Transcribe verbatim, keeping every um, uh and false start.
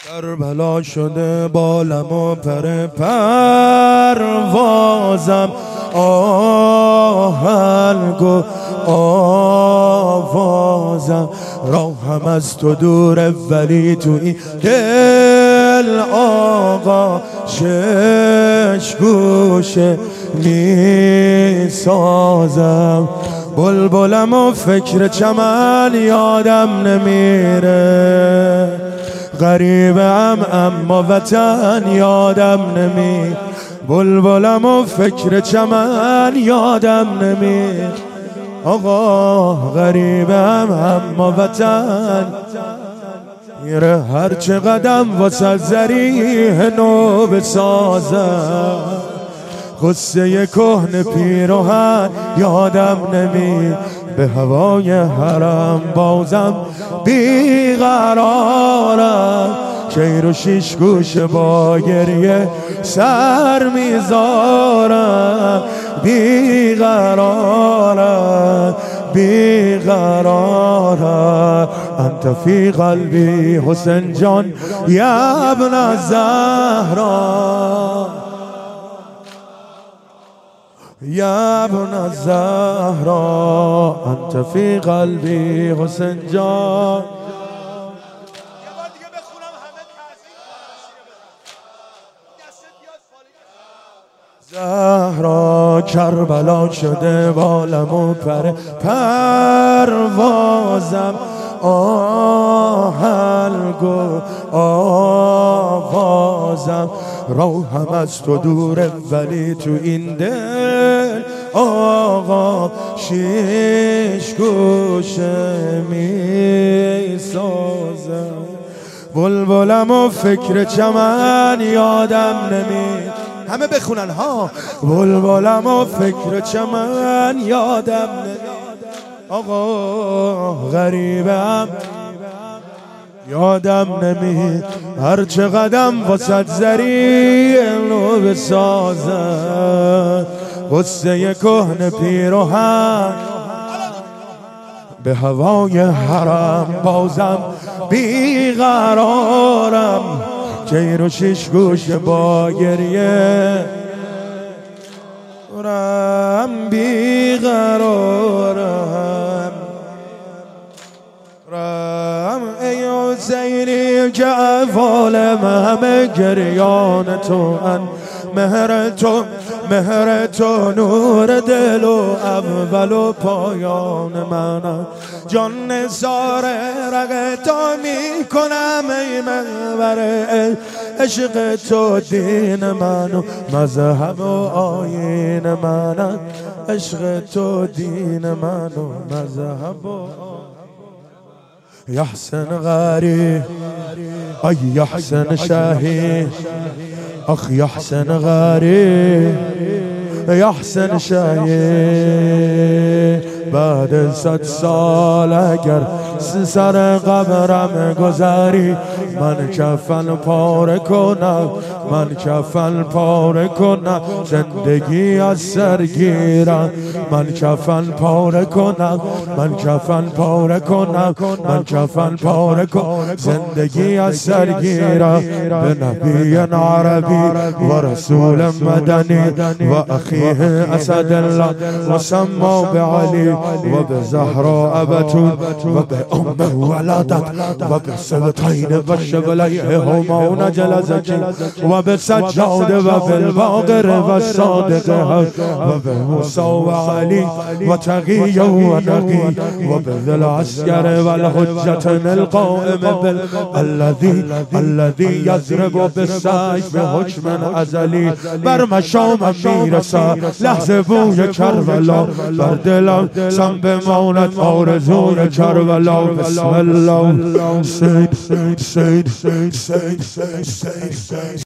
کربلا شده بالم و پر پروازم، آهنگ و آوازم، راهم از تو دوره ولی تو این دل آقا شش گوشه می سازم. بلبلم و فکر چمن یادم نمیره، غریبم اما وطن یادم نمی. بلبلم و فکر چمن یادم نمی. آقا غریبم اما وطن میره، هر چه قدم واسه ذریح نو بسازم. قصه کهن پیراهن یادم نمی، به هوای حرم بازم بیقرارم. شیر و شیش گوش با گریه سر میذارم، بیقرارم بیقرارم. انت فی قلبی حسین جان یا ابن زهرا، یا ابن الزهرا، انت فی قلبی حسین جان. زهرا کربلا شده بالم و پر پروازم، آهنگ و آوازم، راهم از تو دوره ولی تو این دل آقا شیش گوشه می سازم. بلبلم و فکر چمن یادم نمی، همه بخونن ها. بلبلم و فکر چمن یادم نمی، آقا غریبم یادم نمی. هر چه قدم واسه ذریح نو بسازم. قصه کهن پیراهن به هوای حرم بازم بیقرارم. چیر و شش گوش با گریه رم بیقرارم. رم ای حسینی که عوالم همه گریان تو ان، مهر تو مهر تو نور دل و اول و پایان منم. جان نثار رق تو می کنم ای محور عشق تو، دین من و مذهب و آیین منم. عشق تو دین من و مذهب و یحسن غریب ای یحسن شهید، اخ یحسن غریب یحسن شهید. بعد صد سال اگر سر قبرم گذاری، من کفن پاره کنم، من کفن پاره کنم. زندگی از سر گیرم، من کفن پاره کنم، من کفن پاره کنم، من کفن پاره کنم. زندگی از سر گیرم به نبی عربی و رسول مدنی و اخیه اسد الله و سما بعلی و به زهرا ابتون و به ام ولدت و به سبطین و شبلیه هما و نجل زکی و به سجاد و بالباقر و صادق و به موسی و علی و تقی و نقی و به ذل عسکر و الحجت القائم بال الذی الذی یضرب بالسیف به حکم ازلی. بر مشام میرسد لحظه بوی کربلا، بر دلم سم بماند آرزوی کربلا. بسم الله. سید سید سید سید سید سید